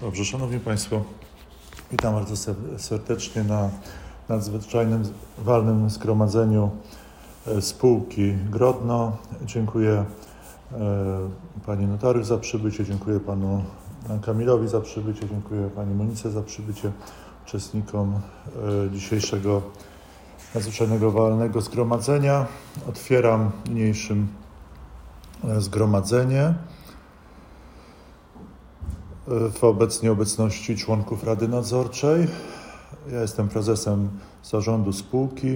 Dobrze, Szanowni Państwo, witam bardzo serdecznie na nadzwyczajnym walnym zgromadzeniu spółki Grodno. Dziękuję Pani notariusz za przybycie, dziękuję Panu Kamilowi za przybycie, dziękuję Pani Monice za przybycie, uczestnikom dzisiejszego nadzwyczajnego walnego zgromadzenia. Otwieram niniejszym zgromadzenie w obecności członków Rady Nadzorczej. Ja jestem prezesem zarządu spółki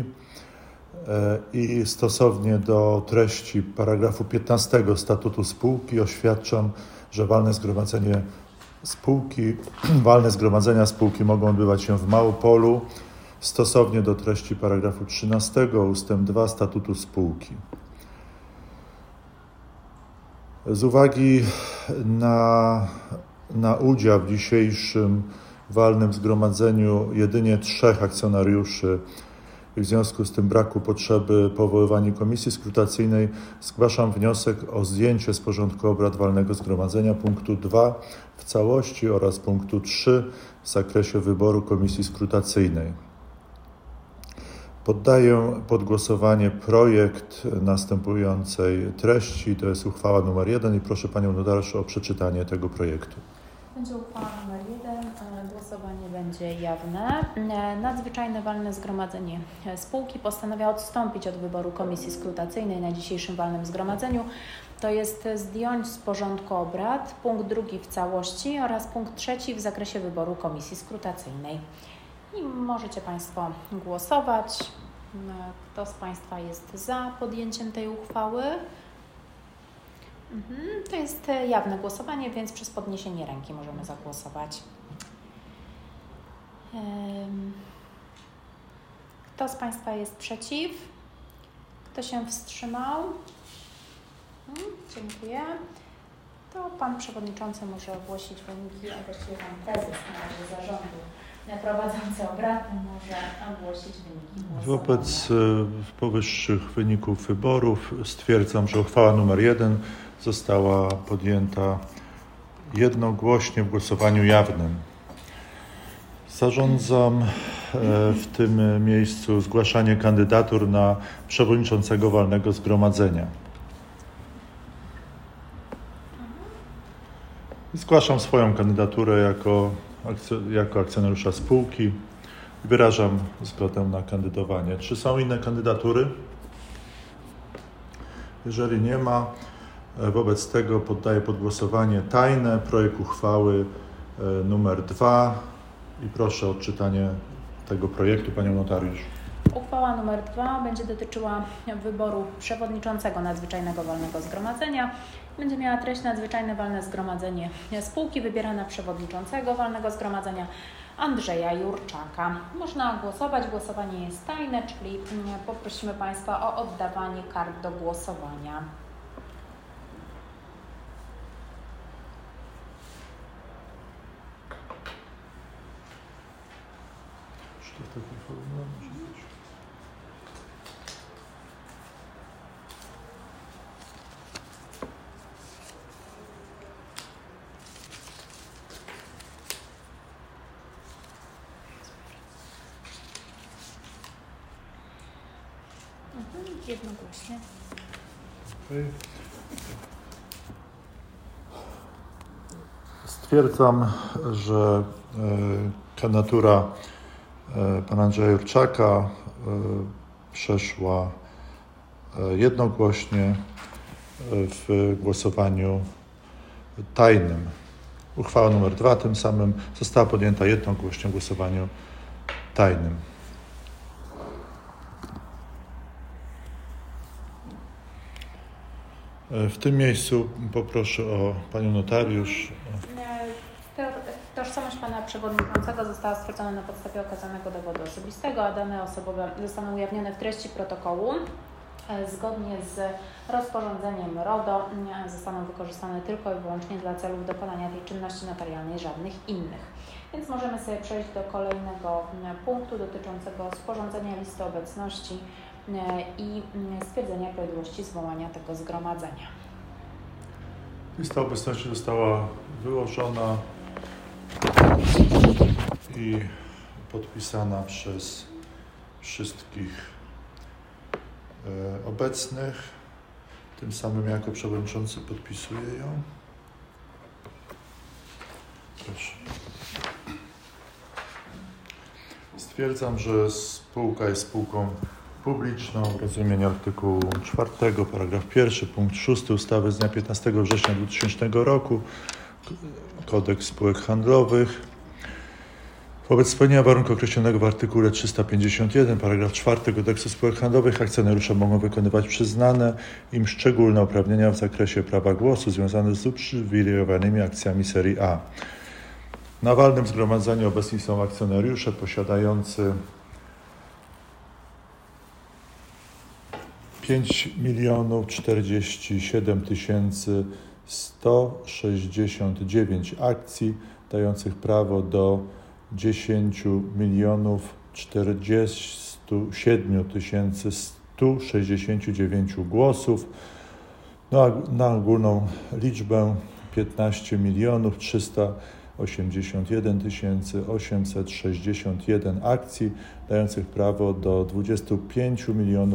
i stosownie do treści paragrafu 15 statutu spółki oświadczam, że walne zgromadzenia spółki mogą odbywać się w Małopolu stosownie do treści paragrafu 13 ustęp 2 statutu spółki. Z uwagi na udział w dzisiejszym walnym zgromadzeniu jedynie 3 akcjonariuszy i w związku z tym braku potrzeby powoływania komisji skrutacyjnej zgłaszam wniosek o zdjęcie z porządku obrad walnego zgromadzenia punktu 2 w całości oraz punktu 3 w zakresie wyboru komisji skrutacyjnej. Poddaję pod głosowanie projekt następującej treści, to jest uchwała nr 1 i proszę Panią notariusz o przeczytanie tego projektu. Będzie uchwała nr 1, głosowanie będzie jawne. Nadzwyczajne walne zgromadzenie spółki postanawia odstąpić od wyboru komisji skrutacyjnej na dzisiejszym walnym zgromadzeniu. To jest zdjąć z porządku obrad punkt 2 w całości oraz punkt 3 w zakresie wyboru komisji skrutacyjnej. I możecie Państwo głosować. Kto z Państwa jest za podjęciem tej uchwały? To jest jawne głosowanie, więc przez podniesienie ręki możemy zagłosować. Kto z Państwa jest przeciw? Kto się wstrzymał? Dziękuję. To Pan Przewodniczący może ogłosić wyniki, a właściwie Pan Prezes na razie zarządu prowadzący obrady może ogłosić wyniki głosowania. Wobec powyższych wyników wyborów stwierdzam, że uchwała nr 1 została podjęta jednogłośnie w głosowaniu jawnym. Zarządzam w tym miejscu zgłaszanie kandydatur na przewodniczącego walnego zgromadzenia. Zgłaszam swoją kandydaturę jako akcjonariusza spółki. Wyrażam zgodę na kandydowanie. Czy są inne kandydatury? Jeżeli nie ma, wobec tego poddaję pod głosowanie tajne projekt uchwały numer 2 i proszę o odczytanie tego projektu Panią notariusz. Uchwała nr 2 będzie dotyczyła wyboru przewodniczącego nadzwyczajnego walnego zgromadzenia. Będzie miała treść: nadzwyczajne walne zgromadzenie spółki wybiera na przewodniczącego walnego zgromadzenia Andrzeja Jurczaka. Można głosować, głosowanie jest tajne, czyli poprosimy Państwa o oddawanie kart do głosowania. Jednogłośnie. Okay. Stwierdzam, że kandydatura pana Andrzeja Jurczaka przeszła jednogłośnie w głosowaniu tajnym. Uchwała nr 2 tym samym została podjęta jednogłośnie w głosowaniu tajnym. W tym miejscu poproszę o Panią notariusz. Tożsamość Pana Przewodniczącego została stwierdzona na podstawie okazanego dowodu osobistego, a dane osobowe zostaną ujawnione w treści protokołu. Zgodnie z rozporządzeniem RODO zostaną wykorzystane tylko i wyłącznie dla celów dokonania tej czynności notarialnej, żadnych innych. Więc możemy sobie przejść do kolejnego punktu dotyczącego sporządzenia listy obecności i stwierdzenia prawidłowości zwołania tego zgromadzenia. Lista obecności została wyłożona. i podpisana przez wszystkich obecnych. Tym samym jako przewodniczący podpisuję ją. Proszę. Stwierdzam, że spółka jest spółką publiczną w rozumieniu artykułu 4, paragraf 1, punkt 6 ustawy z dnia 15 września 2000 roku, Kodeks spółek handlowych. Wobec spełnienia warunku określonego w artykule 351, paragraf 4 Kodeksu spółek handlowych akcjonariusze mogą wykonywać przyznane im szczególne uprawnienia w zakresie prawa głosu związane z uprzywilejowanymi akcjami serii A. Na walnym zgromadzeniu obecni są akcjonariusze posiadający 5 047 169 akcji, dających prawo do 10 047 169 głosów na ogólną liczbę 15 381 861 akcji, dających prawo do 25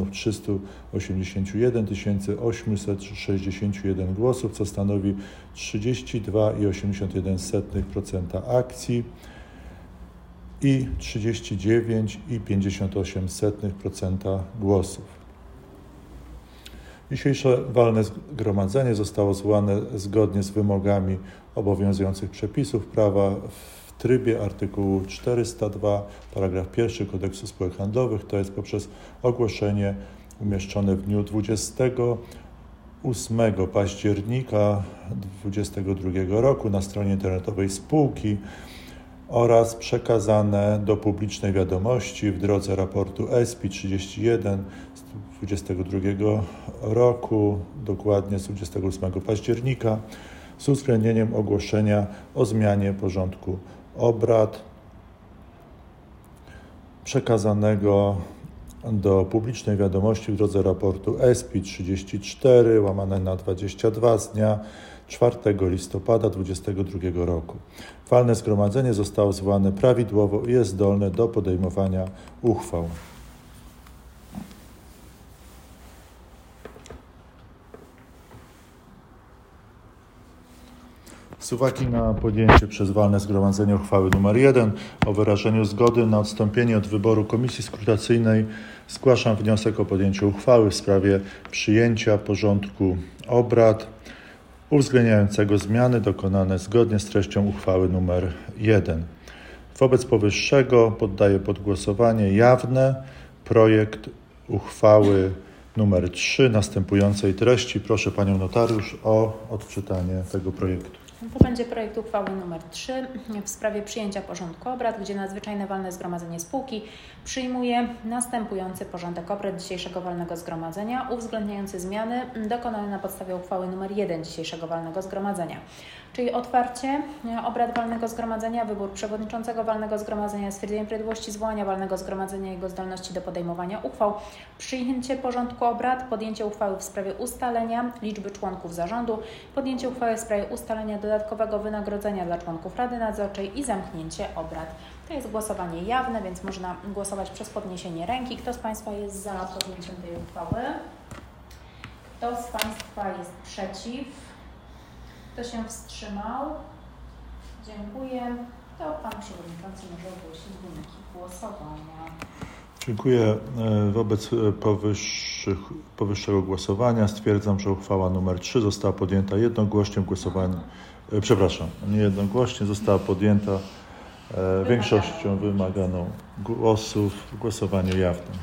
381 861 głosów, co stanowi 32,81% akcji i 39,58% głosów. Dzisiejsze walne zgromadzenie zostało zwołane zgodnie z wymogami obowiązujących przepisów prawa w trybie artykułu 402, paragraf 1 Kodeksu spółek handlowych, to jest poprzez ogłoszenie umieszczone w dniu 28 października 2022 roku na stronie internetowej spółki oraz przekazane do publicznej wiadomości w drodze raportu ESPI 31 z 2022 roku, dokładnie z 28 października, z uwzględnieniem ogłoszenia o zmianie porządku obrad przekazanego do publicznej wiadomości w drodze raportu ESPI 34/22 z dnia 4 listopada 2022 roku. Walne zgromadzenie zostało zwołane prawidłowo i jest zdolne do podejmowania uchwał. Z uwagi na podjęcie przez walne zgromadzenie uchwały nr 1 o wyrażeniu zgody na odstąpienie od wyboru komisji skrutacyjnej zgłaszam wniosek o podjęcie uchwały w sprawie przyjęcia porządku obrad uwzględniającego zmiany dokonane zgodnie z treścią uchwały nr 1. Wobec powyższego poddaję pod głosowanie jawne projekt uchwały nr 3 następującej treści. Proszę Panią Notariusz o odczytanie tego projektu. To będzie projekt uchwały nr 3 w sprawie przyjęcia porządku obrad, gdzie nadzwyczajne walne zgromadzenie spółki przyjmuje następujący porządek obrad dzisiejszego walnego zgromadzenia, uwzględniający zmiany dokonane na podstawie uchwały nr 1 dzisiejszego walnego zgromadzenia. Czyli otwarcie obrad walnego zgromadzenia, wybór przewodniczącego walnego zgromadzenia, stwierdzenie prawidłowości zwołania walnego zgromadzenia i jego zdolności do podejmowania uchwał, przyjęcie porządku obrad, podjęcie uchwały w sprawie ustalenia liczby członków zarządu, podjęcie uchwały w sprawie ustalenia dodatkowego wynagrodzenia dla członków Rady Nadzorczej i zamknięcie obrad. To jest głosowanie jawne, więc można głosować przez podniesienie ręki. Kto z Państwa jest za podjęciem tej uchwały? Kto z Państwa jest przeciw? Kto się wstrzymał? Dziękuję. To Pan Przewodniczący może ogłosić wyniki głosowania. Dziękuję. Wobec powyższego głosowania stwierdzam, że uchwała nr 3 została podjęta jednogłośnie w głosowaniu. Nie jednogłośnie, została podjęta większością wymaganą głosów w głosowaniu jawnym.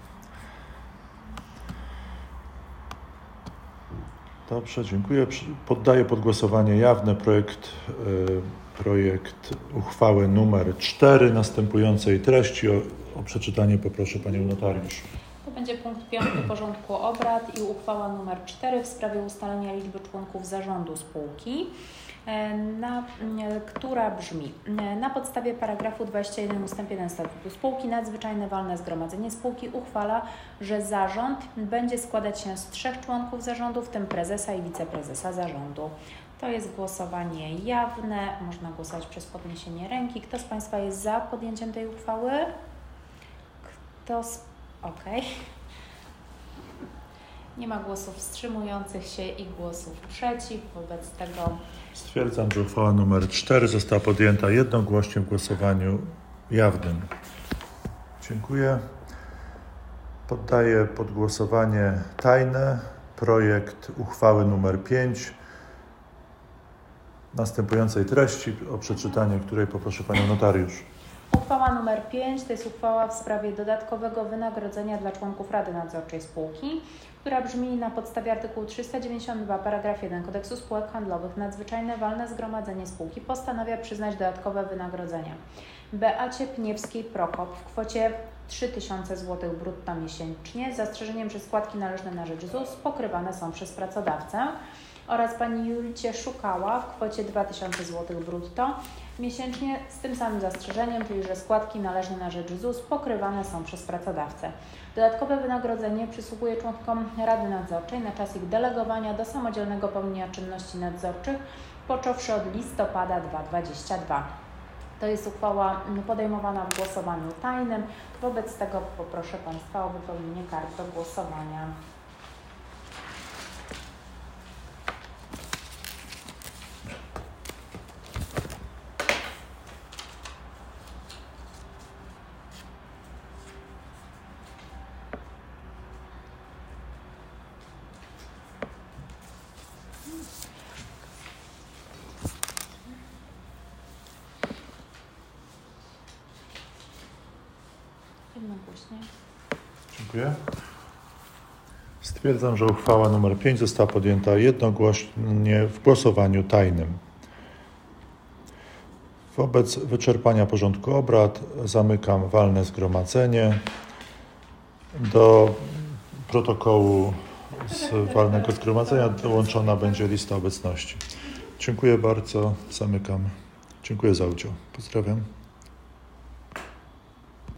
Dobrze, dziękuję. Poddaję pod głosowanie jawne projekt uchwały nr 4 następującej treści. O przeczytanie poproszę Panią Notariusz. To będzie punkt 5 porządku obrad i uchwała nr 4 w sprawie ustalenia liczby członków zarządu spółki, która brzmi: na podstawie paragrafu 21 ust. 1 statutu spółki nadzwyczajne walne zgromadzenie spółki uchwala, że zarząd będzie składać się z 3 członków zarządu, w tym prezesa i wiceprezesa zarządu. To jest głosowanie jawne. Można głosować przez podniesienie ręki. Kto z Państwa jest za podjęciem tej uchwały? Okej. Nie ma głosów wstrzymujących się i głosów przeciw. Wobec tego stwierdzam, że uchwała nr 4 została podjęta jednogłośnie w głosowaniu jawnym. Dziękuję. Poddaję pod głosowanie tajne projekt uchwały nr 5 następującej treści, o przeczytanie której poproszę Panią notariusz. Uchwała nr 5 to jest uchwała w sprawie dodatkowego wynagrodzenia dla członków Rady Nadzorczej spółki, która brzmi: na podstawie artykułu 392 paragraf 1 Kodeksu Spółek Handlowych nadzwyczajne walne zgromadzenie spółki postanawia przyznać dodatkowe wynagrodzenia Beacie Pniewskiej-Prokop w kwocie 3000 zł brutto miesięcznie z zastrzeżeniem, że składki należne na rzecz ZUS pokrywane są przez pracodawcę, oraz pani Julicie Szukała w kwocie 2000 zł brutto miesięcznie z tym samym zastrzeżeniem, czyli że składki należne na rzecz ZUS pokrywane są przez pracodawcę. Dodatkowe wynagrodzenie przysługuje członkom Rady Nadzorczej na czas ich delegowania do samodzielnego pełnienia czynności nadzorczych, począwszy od listopada 2022. To jest uchwała podejmowana w głosowaniu tajnym. Wobec tego poproszę Państwa o wypełnienie kart do głosowania. Jednogłośnie. Dziękuję. Stwierdzam, że uchwała nr 5 została podjęta jednogłośnie w głosowaniu tajnym. Wobec wyczerpania porządku obrad zamykam walne zgromadzenie. Do protokołu z walnego zgromadzenia dołączona będzie lista obecności. Dziękuję bardzo. Zamykam. Dziękuję za udział. Pozdrawiam.